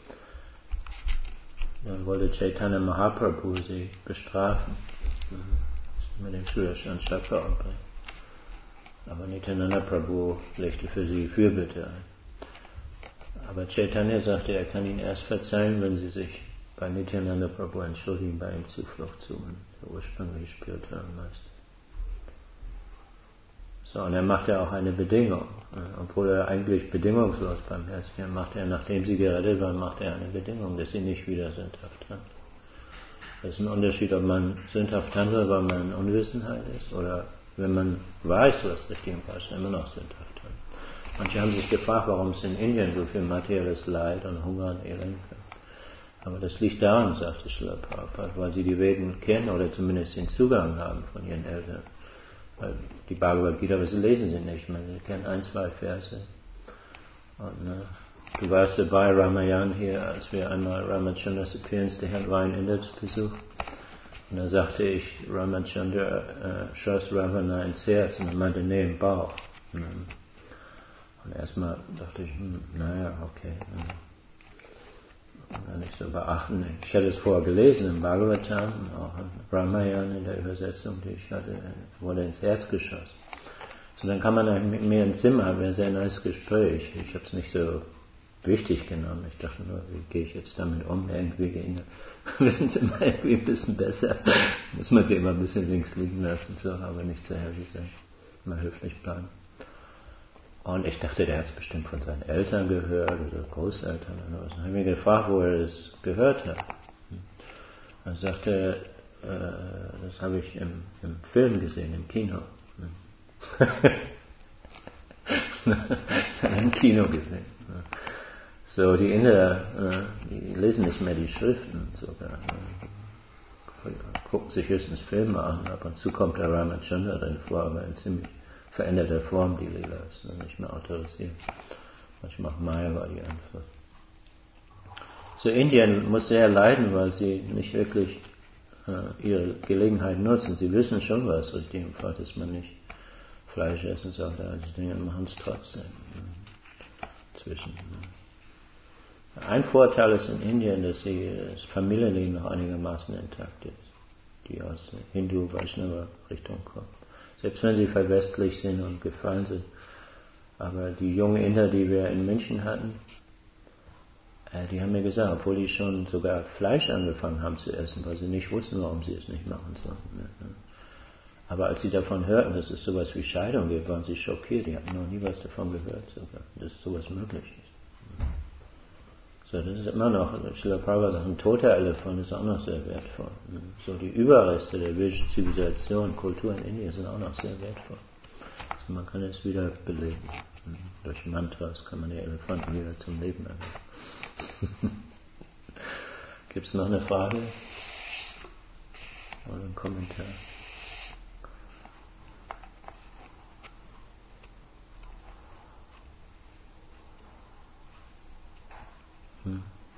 Dann wollte Chaitanya Mahaprabhu sie bestrafen, mit dem Shulashan Chakra umbringen. Aber Nityananda Prabhu legte für sie Fürbitte ein. Aber Chaitanya sagte, er kann ihnen erst verzeihen, wenn sie sich bei Nityananda Prabhu entschuldigen, bei ihm Zuflucht suchen, der ursprüngliche spirituelle Meister. So, und er machte auch eine Bedingung, obwohl er eigentlich bedingungslos beim Herzen machte er, nachdem sie gerettet waren, machte er eine Bedingung, dass sie nicht wieder sündhaft handelt. Das ist ein Unterschied, ob man sündhaft handelt, weil man in Unwissenheit ist, oder wenn man weiß, was richtig und falsch ist, immer noch sündhaft handelt. Manche haben sich gefragt, warum es in Indien so viel materielles Leid und Hunger und Elend gibt. Aber das liegt daran, sagte Srila Prabhupada, weil sie die Veden kennen oder zumindest den Zugang haben von ihren Eltern. Weil die Bhagavad Gita, aber sie lesen sie nicht mehr, sie kennen ein, zwei Verse. Und ne, du warst dabei, Ramayan hier, als wir einmal Ramachandras Appearance der Herrn war in Indien zu Besuch. Und da sagte ich, Ramachandra äh, schoss Ravana ins Herz und er meinte, nee, im Bauch. Und erstmal dachte ich, hm, naja, okay. Gar nicht so beachten. Ich hatte es vorher gelesen im Bhagavatam, auch in Ramayan in der Übersetzung, die ich hatte, wurde ins Herz geschossen. So, dann kam man mit mir ins Zimmer, wäre ein sehr nice Gespräch. Ich habe es nicht so wichtig genommen. Ich dachte nur, wie gehe ich jetzt damit um? Irgendwie gehen wissen Sie immer irgendwie ein bisschen besser. Muss man sie immer ein bisschen links liegen lassen, so, aber nicht zu heavy sein. Mal höflich bleiben. Und ich dachte, der hat es bestimmt von seinen Eltern gehört oder Großeltern oder was. Dann habe ich mich gefragt, wo er das gehört hat. Dann sagte er, das habe ich im, im Film gesehen, im Kino. Das hat er im Kino gesehen. So, die Inder, die lesen nicht mehr die Schriften sogar. Gucken sich höchstens Filme an. Ab und zu kommt der Ramachandra dann vor, aber in ziemlich veränderter Form, die Lila ist nicht mehr autorisiert. Manchmal auch Maya war die Antwort. So Indien muss sehr leiden, weil sie nicht wirklich äh, ihre Gelegenheit nutzen. Sie wissen schon, was richtig empfiehlt, dass man nicht Fleisch essen sollte, also Dinge machen es trotzdem. Ja, zwischen. Ja. Ein Vorteil ist in Indien, dass sie, das Familienleben noch einigermaßen intakt ist, die aus Hindu-Vaishnava-Richtung kommen. Selbst wenn sie verwestlich sind und gefallen sind. Aber die jungen Inder, die wir in München hatten, äh, die haben mir gesagt, obwohl die schon sogar Fleisch angefangen haben zu essen, weil sie nicht wussten, warum sie es nicht machen sollten. Ja. Aber als sie davon hörten, dass es sowas wie Scheidung gibt, waren sie schockiert. Die hatten noch nie was davon gehört, sogar, dass sowas möglich ist. So, das ist immer noch, Srila Prabhupada sagt, ein toter Elefant ist auch noch sehr wertvoll. So, die Überreste der Vedischen Zivilisation, Kultur in Indien sind auch noch sehr wertvoll. Also man kann es wieder beleben. Durch Mantras kann man die Elefanten wieder zum Leben erwecken. Gibt es noch eine Frage? Oder einen Kommentar? Hm.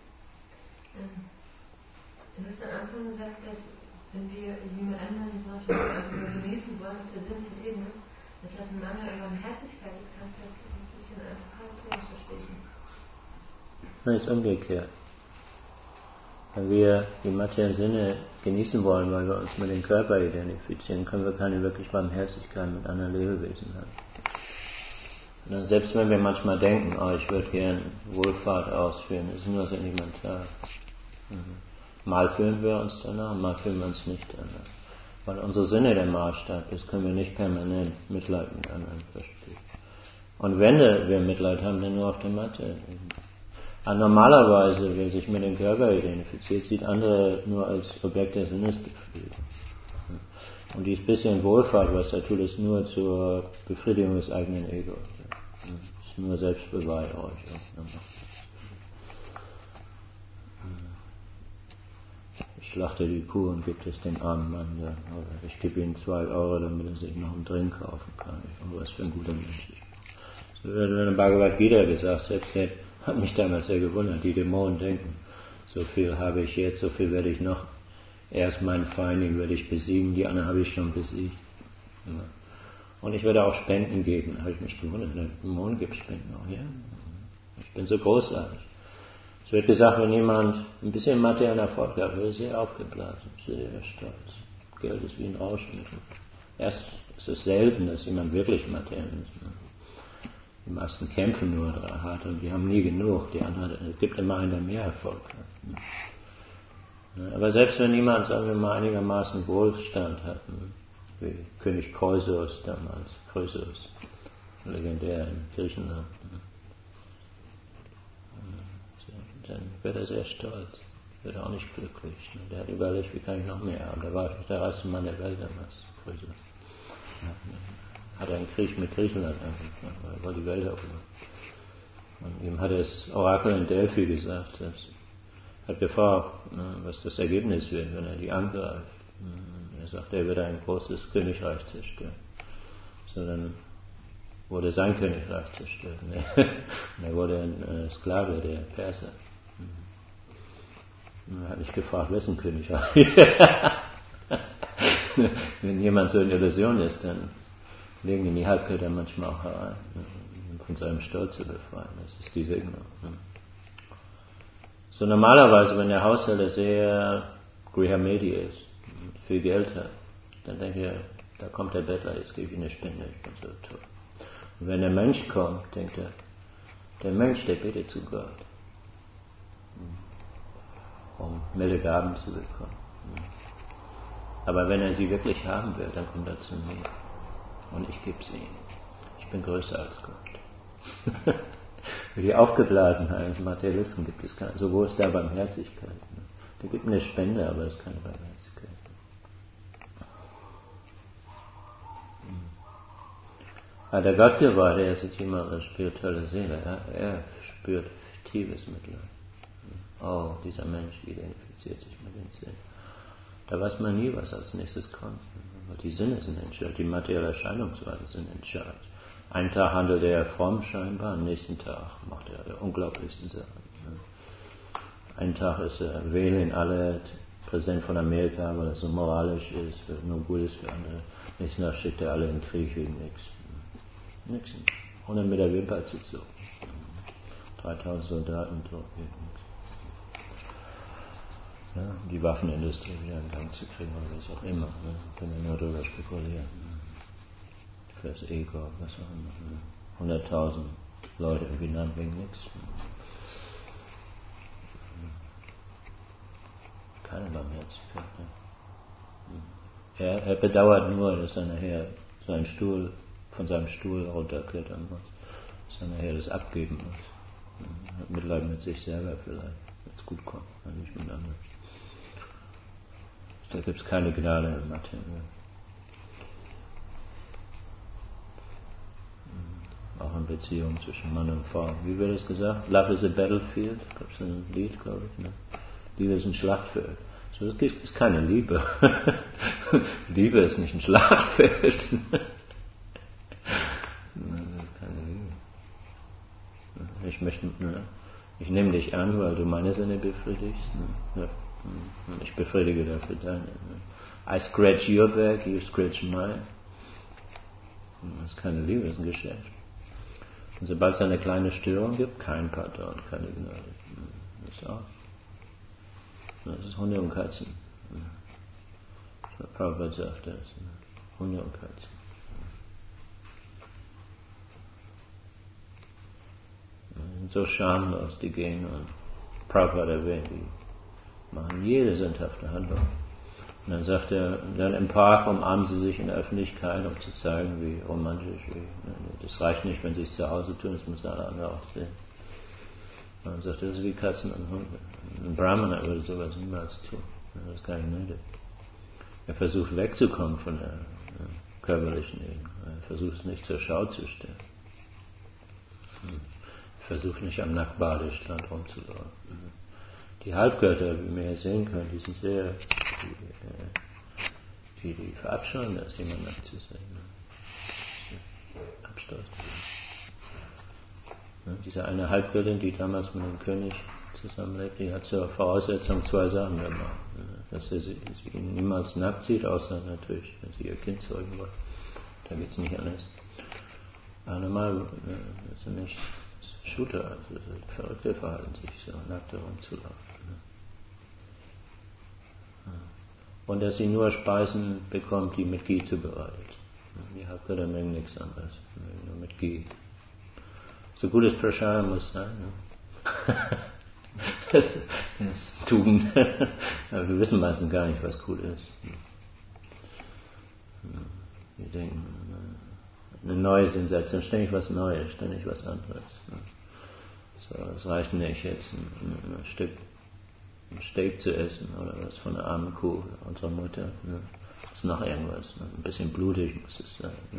Du hast am Anfang gesagt, dass wenn wir jemand anderen solche genießen wollen auf der sinnlichen Ebene, dass das ein Mangel an Barmherzigkeit ist. Kannst du das ein bisschen einfach verstehen? Nein, es ist umgekehrt. Wenn wir die materiellen Sinne genießen wollen, weil wir uns mit dem Körper identifizieren, können wir keine wirklich Barmherzigkeit mit anderen Lebewesen haben. Und selbst wenn wir manchmal denken, oh, ich würde gerne Wohlfahrt ausführen, ist nur sentimental. Mhm. Mal fühlen wir uns danach, mal fühlen wir uns nicht danach. Weil unsere Sinne der Maßstab ist, können wir nicht permanent Mitleid mit anderen verspüren. Und wenn wir Mitleid haben, dann nur auf der Matte. Aber normalerweise, wer sich mit dem Körper identifiziert, sieht andere nur als Objekt der Sinnesbefriedigung. Und dieses bisschen Wohlfahrt, was er tut, ist nur zur Befriedigung des eigenen Egos. Das ist nur Selbstbeweihräucherung. Ich schlachte die Kuh und gebe es dem armen Mann. Ja. Oder ich gebe ihm zwei Euro, damit er sich noch einen Drink kaufen kann. Und was für ein guter Mensch ist. So wird in der Bhagavad Gita gesagt, selbst der hat mich damals sehr gewundert. Die Dämonen denken, so viel habe ich jetzt, so viel werde ich noch. Erst meinen Feind, den werde ich besiegen, die anderen habe ich schon besiegt. Ja. Und ich werde auch Spenden geben. Da habe ich mich gewundert, der Dämonen gibt Spenden auch, ja. Ich bin so großartig. Es wird gesagt, wenn jemand ein bisschen materiellen Erfolg hat, wird er sehr aufgeblasen, sehr stolz. Geld ist wie ein Rauschmittel. Erst ist es selten, dass jemand wirklich materiell ist. Die meisten kämpfen nur hart und die haben nie genug. Die anderen, es gibt immer einen, der mehr Erfolg hat. Aber selbst wenn jemand, sagen wir mal, einigermaßen Wohlstand hat, wie König Kreusos damals, Kreusos, legendär in Griechenland, dann wird er sehr stolz, wird er auch nicht glücklich. Der hat überlegt, wie kann ich noch mehr haben. Der war der reichste Mann der Welt damals, Kreusos. Hat er einen Krieg mit Griechenland angefangen, weil er wollte die Welt erobern. Und ihm hat das Orakel in Delphi gesagt, dass hat gefragt, was das Ergebnis wird, wenn er die angreift. Er sagt, er wird ein großes Königreich zerstören. So, dann wurde sein Königreich zerstört. Und er wurde ein Sklave der Perser. Er hat mich gefragt, wessen Königreich? Wenn jemand so in Illusion ist, dann legen ihn die Halbgötter manchmal auch herein, um von seinem Stolz zu befreien. Das ist die Segnung. So normalerweise, wenn der Haushälter sehr Grihamedi ist, viel Geld hat, dann denke ich, da kommt der Bettler, jetzt gebe ich ihm eine Spende, ich bin so toll. Und wenn der Mönch kommt, denkt er, der Mönch, der betet zu Gott, um milde Gaben zu bekommen. Aber wenn er sie wirklich haben will, dann kommt er zu mir und ich gebe sie ihm. Ich bin größer als Gott. Für die Aufgeblasenheit eines Materialisten gibt es keine, so wo ist da Barmherzigkeit? Der gibt eine Spende, aber es ist keine Barmherzigkeit. Aber der Gottgeweihte, er ist jemand eine spirituelle Seele, er, er spürt tiefes Mitleid. Oh, dieser Mensch identifiziert sich mit den Sinnen. Da weiß man nie, was als nächstes kommt. Die Sinne sind entscheidend, die materielle Erscheinungsweise sind entscheidend. Einen Tag handelt er fromm scheinbar, am nächsten Tag macht er die unglaublichsten Sachen. einen Tag ist er wählen alle Präsident von Amerika, weil er so moralisch ist, nur gut ist für andere. Nächsten Tag schickt er alle in den Krieg wegen nichts. Nichts. hundert Meter Wimper zuzogen. dreitausend Soldaten tot, wegen nichts. Ja, um die Waffenindustrie wieder in Gang zu kriegen oder was auch immer. Ne? Können wir nur darüber spekulieren. Fürs Ego, was auch immer. Ne? hunderttausend Leute genannt wegen nichts. Keine Barmherzigkeit. Ne? Er, er bedauert nur, dass er nachher seinen Stuhl, von seinem Stuhl runterklettern muss. Dass er nachher das abgeben muss. Er hat Mitleid mit sich selber vielleicht, wenn es gut kommt, nicht mit anderen. Da gibt es keine Gnade in Mathe. Ne? Auch in Beziehungen zwischen Mann und Frau. Wie wird es gesagt? Love is a battlefield. Gab es ein Lied, glaube ich. Ne? Liebe ist ein Schlachtfeld. So, das ist keine Liebe. Liebe ist nicht ein Schlachtfeld. Das ist keine Liebe. Ich möchte, ne? Ich nehme dich an, weil du meine Sinne befriedigst. Ne? Ich befriedige dafür deine. Ne? I scratch your back, you scratch mine. Das ist keine Liebe, das ist ein Geschäft. Und sobald es eine kleine Störung gibt, kein Pardon, keine Gnade. Das ist auch. Das ist Hunde und Katzen. Prabhupada sagt das. Hunde und Katzen. Die sind so schamlos, die gehen und Prabhupada erwähnt, die machen jede sündhafte Handlung. Und dann sagt er, dann im Park umarmen sie sich in der Öffentlichkeit, um zu zeigen, wie romantisch, wie, das reicht nicht, wenn sie es zu Hause tun, das müssen alle anderen auch sehen. Und dann sagt er, das ist wie Katzen und Hunde. Ein Brahmana würde sowas niemals tun. Das ist gar nicht nötig. Er versucht wegzukommen von der körperlichen Ehe. Er versucht es nicht zur Schau zu stellen. Er versucht nicht am Nacktbadestrand rumzulaufen. Die Halbgötter, wie wir hier sehen können, die sind sehr, die, die, die verabscheuen das, jemand nackt zu sehen. Abstoß. Diese eine Halbgöttin, die damals mit dem König zusammenlebt, die hat zur Voraussetzung zwei Sachen gemacht. Dass sie, sie ihn niemals nackt sieht, außer natürlich, wenn sie ihr Kind zeugen wollen. Da geht es nicht anders. Aber normal äh, sind nicht Shooter, also Verrückte verhalten sich so, nackt herumzulaufen. Und dass sie nur Speisen bekommt, die mit Ghee zubereitet. Die Halbgötter mögen nichts anderes, nur mit Ghee. So gutes Prashadam muss sein. Ne? Das ist Tugend. Aber wir wissen meistens gar nicht, was gut ist. Wir denken, eine neue Sensation, ständig was Neues, ständig was anderes. So, es reicht nicht, jetzt ein, ein Stück ein Steak zu essen oder was von einer armen Kuh unserer Mutter. Ne? Das ist noch irgendwas. Ne? Ein bisschen blutig muss es sein. Ne?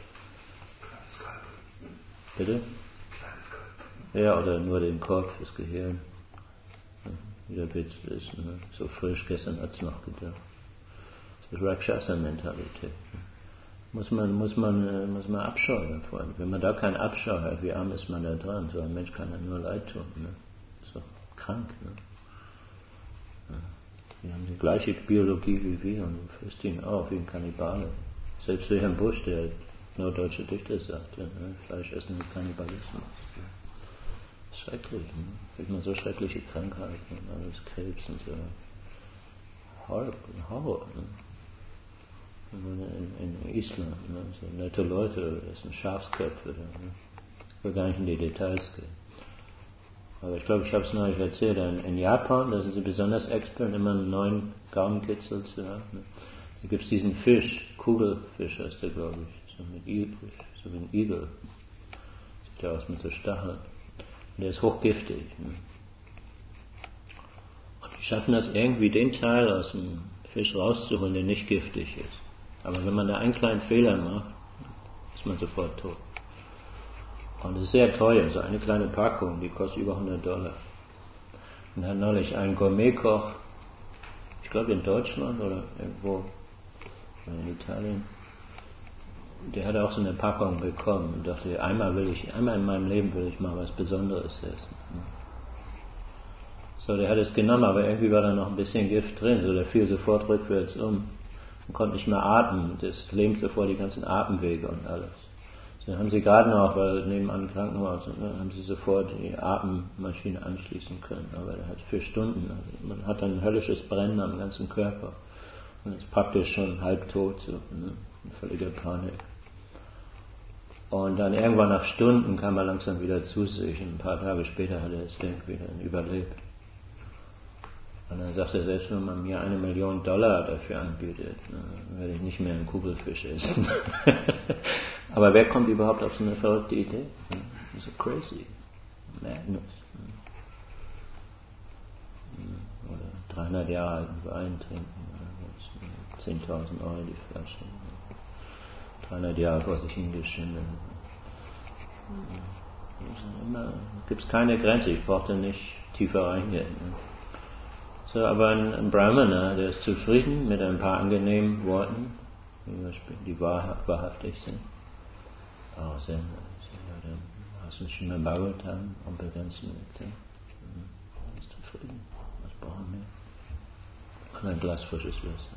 Bitte? Ja, oder nur den Kopf, das Gehirn. Wie der Witz ist. Ne? So frisch, gestern hat es noch gedacht. Das ist Rakshasa-Mentalität. Ne? Muss man, muss man, muss man Abscheu davor. Wenn man da keinen Abscheu hat, wie arm ist man da dran? So ein Mensch kann ja nur Leid tun. Ne? Das ist doch krank. Ne? Ja. Die haben die gleiche Biologie wie wir und du frisst ihn auch wie ein Kannibale. Selbst Wilhelm Busch, der nur deutsche Dichter sagte, ne? Fleisch essen ist Kannibalismus. Ne? Schrecklich. Ne? Kriegt man so schreckliche Krankheiten und alles Krebs und so. Horror. Horror ne? In, in Island, ne? So nette Leute essen Schafsköpfe. Ne? Ich will gar nicht in die Details gehen. Aber ich glaube, ich habe es neulich erzählt, in, in Japan, da sind sie besonders expert, immer einen neuen Gaumenkitzel zu haben. Ne? Da gibt es diesen Fisch, Kugelfisch heißt der, glaube ich, so, mit Igel, so wie ein Igel. Sieht ja aus mit so Stacheln. Und der ist hochgiftig. Ne? Und die schaffen das irgendwie, den Teil aus dem Fisch rauszuholen, der nicht giftig ist. Aber wenn man da einen kleinen Fehler macht, ist man sofort tot. Und es ist sehr teuer, so eine kleine Packung, die kostet über hundert Dollar. Und dann neulich ein Gourmetkoch, ich glaube in Deutschland oder irgendwo in Italien, der hat auch so eine Packung bekommen und dachte, einmal will ich, einmal in meinem Leben will ich mal was Besonderes essen. So, der hat es genommen, aber irgendwie war da noch ein bisschen Gift drin, so der fiel sofort rückwärts um und konnte nicht mehr atmen. Das lähmt sofort die ganzen Atemwege und alles. So, dann haben sie gerade noch, weil nebenan ein Krankenhaus, ne, haben sie sofort die Atemmaschine anschließen können, aber der hat vier Stunden, also man hat dann ein höllisches Brennen am ganzen Körper und ist praktisch schon halbtot, so, ne, in völliger Panik. Und dann irgendwann nach Stunden kam er langsam wieder zu sich und ein paar Tage später hat er das Ding wieder überlebt. Und dann sagt er, selbst wenn man mir eine Million Dollar dafür anbietet, dann werde ich nicht mehr einen Kugelfisch essen. Aber wer kommt überhaupt auf so eine verrückte Idee? So crazy. Madness. Oder dreihundert Jahre alten Wein trinken. zehntausend Euro die Flasche. dreihundert Jahre vor sich hingeschindelt. Gibt es keine Grenze, ich brauchte nicht tiefer reingehen. So, aber ein, ein Brahmana, der ist zufrieden mit ein paar angenehmen Worten, die wahrhaft, wahrhaftig sind. Oh, sehr nice. Ja, dann hast du schon mal Bhagavatam und begrenzt mit. Er ist zufrieden. Was brauchen wir? Und ein Glas frisches Wasser.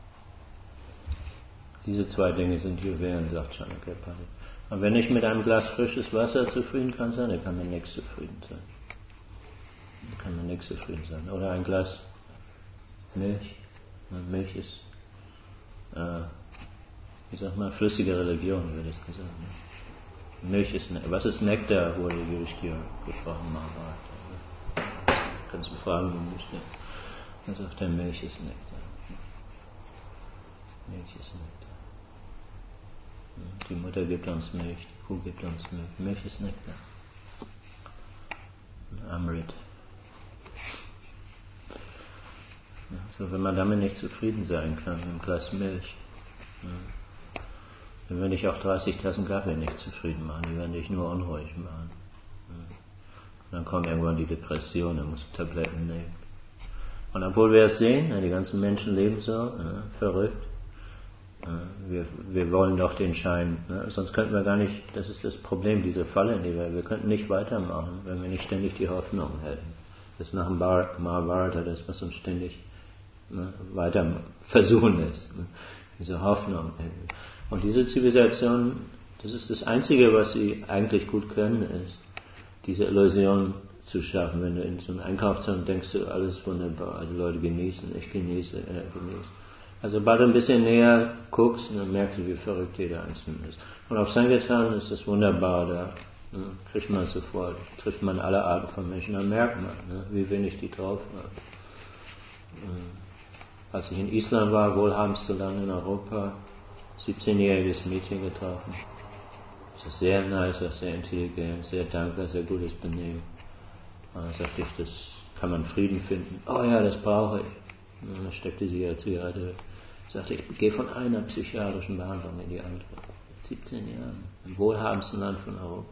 Diese zwei Dinge sind Juwelen, sagt Chanakapani. Und wenn ich mit einem Glas frisches Wasser zufrieden kann sein, dann kann mir nichts zufrieden sein. Dann kann mir nichts zufrieden sein. Oder ein Glas Milch. Und Milch ist, äh, wie sagt man, flüssige Religion, würde ich gesagt. Ne? Milch ist, was ist Nektar, wurde Yudhishthira gesprochen, Mahabharata. Kannst du fragen, wie Milch ist. Dann sagt er, Milch ist Nektar. Milch ist Nektar. Die Mutter gibt uns Milch, die Kuh gibt uns Milch. Milch ist Nektar. Amrit. Ja, so, wenn man damit nicht zufrieden sein kann, mit einem Glas Milch, ja, dann würde ich auch dreißig Tassen Kaffee nicht zufrieden machen, die werden dich nur unruhig machen. Ja. Dann kommt irgendwann die Depression, dann musst du Tabletten nehmen. Und obwohl wir es sehen, ja, die ganzen Menschen leben so, ja, verrückt, ja, wir, wir wollen doch den Schein, ja, sonst könnten wir gar nicht, das ist das Problem, diese Falle, in die wir, wir könnten nicht weitermachen, wenn wir nicht ständig die Hoffnung hätten. Das ist nach dem Mahabharata, das was uns ständig ne, weiter versuchen lässt. Ne, diese Hoffnung. Und diese Zivilisation, das ist das Einzige, was sie eigentlich gut können, ist, diese Illusion zu schaffen. Wenn du in so einem Einkaufszentrum denkst, du, alles wunderbar, also Leute genießen, ich genieße, er genießt. Also sobald du ein bisschen näher guckst, dann merkst du, wie verrückt jeder Einzelne ist. Und auf Sankirtan ist das wunderbar, da ne, kriegt man sofort, trifft man alle Arten von Menschen, dann merkt man, ne, wie wenig die drauf haben. Als ich in Island war, wohlhabendste Land in Europa, siebzehnjähriges Mädchen getroffen. Das ist sehr nice, sehr intelligent, sehr dankbar, sehr gutes Benehmen. Und dann sagte ich, das kann man Frieden finden. Oh ja, das brauche ich. Und dann steckte sie ihre Zigarette weg. Sagte ich, gehe von einer psychiatrischen Behandlung in die andere. siebzehn Jahre. Im wohlhabendsten Land von Europa.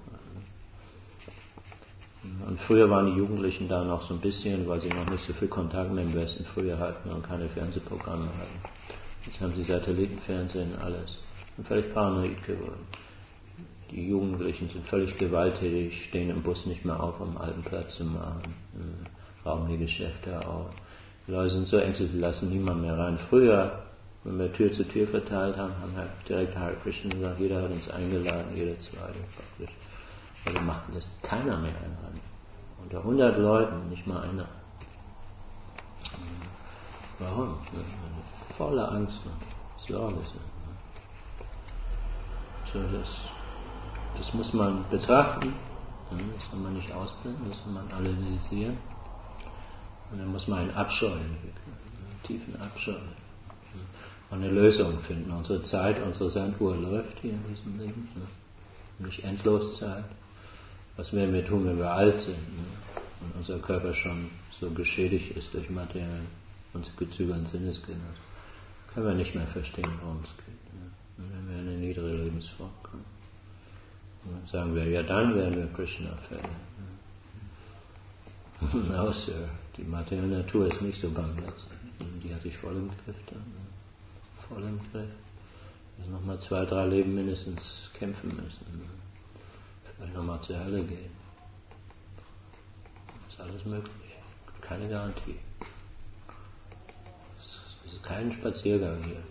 Und früher waren die Jugendlichen da noch so ein bisschen, weil sie noch nicht so viel Kontakt mit dem Westen früher hatten und keine Fernsehprogramme hatten. Jetzt haben sie Satellitenfernsehen und alles. Sind völlig paranoid geworden. Die Jugendlichen sind völlig gewalttätig, stehen im Bus nicht mehr auf, um einen alten Platz zu machen, rauben die Geschäfte auf. Die Leute sind so ängstlich, sie lassen niemand mehr rein. Früher, wenn wir Tür zu Tür verteilt haben, haben wir direkt Hare Krishna gesagt, jeder hat uns eingeladen, jeder zweite praktisch. Also macht das keiner mehr rein. Unter hundert Leuten, nicht mal einer. Warum? Voller Angst und Sorge. So, das, das muss man betrachten, das soll man nicht ausblenden, das soll man analysieren. Und dann muss man einen Abscheu entwickeln, einen tiefen Abscheu. Und eine Lösung finden. Unsere Zeit, unsere Sanduhr läuft hier in diesem Leben. Nicht Endloszeit. Was werden wir tun, wenn wir alt sind und unser Körper schon so geschädigt ist durch materiellen und Gezüge und Sinnesgenuss? Können wir nicht mehr verstehen, worum es geht. Und wenn wir in eine niedere Lebensform kommen, dann sagen wir, ja, dann werden wir Krishna-Fälle. No, Sir, die materielle Natur ist nicht so barmherzig. Die hat sich voll im Griff dann. Voll im Griff. Also nochmal zwei, drei Leben mindestens kämpfen müssen. Vielleicht nochmal zur Hölle gehen. Das ist alles möglich. keine Garantie. Es ist kein Spaziergang hier.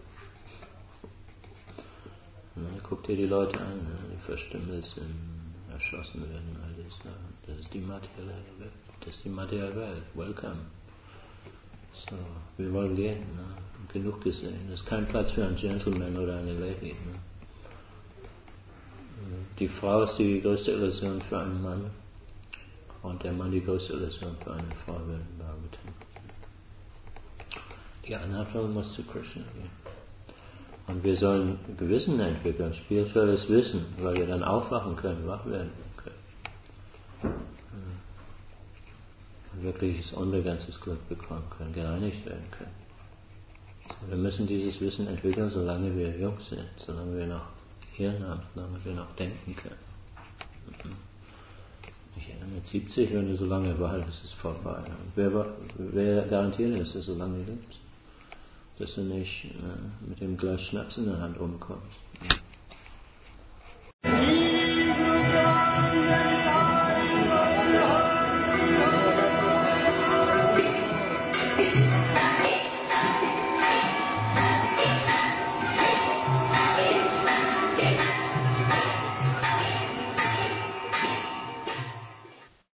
Guck dir die Leute an, die verstümmelt sind, erschossen werden, alles. Das ist die materielle Welt. Das ist die materielle Welt. Welcome. So, wir wollen gehen. Ne? Genug gesehen. Es ist kein Platz für einen Gentleman oder eine Lady. Ne? Die Frau ist die größte Illusion für einen Mann und der Mann die größte Illusion für eine Frau. Die Anhaftung muss zu Krishna gehen. Und wir sollen Gewissen entwickeln, spirituelles Wissen, weil wir dann aufwachen können, wach werden können. Und wirkliches unbegrenztes Glück bekommen können, gereinigt werden können. Wir müssen dieses Wissen entwickeln, solange wir jung sind, solange wir noch Hirn haben, solange wir noch denken können. Nicht mit siebzig, wenn du so lange wartest, ist es vorbei. Und wer, wer garantiert, dass du so lange lebst? Dass du nicht äh, mit dem Glas Schnaps in der Hand umkommst.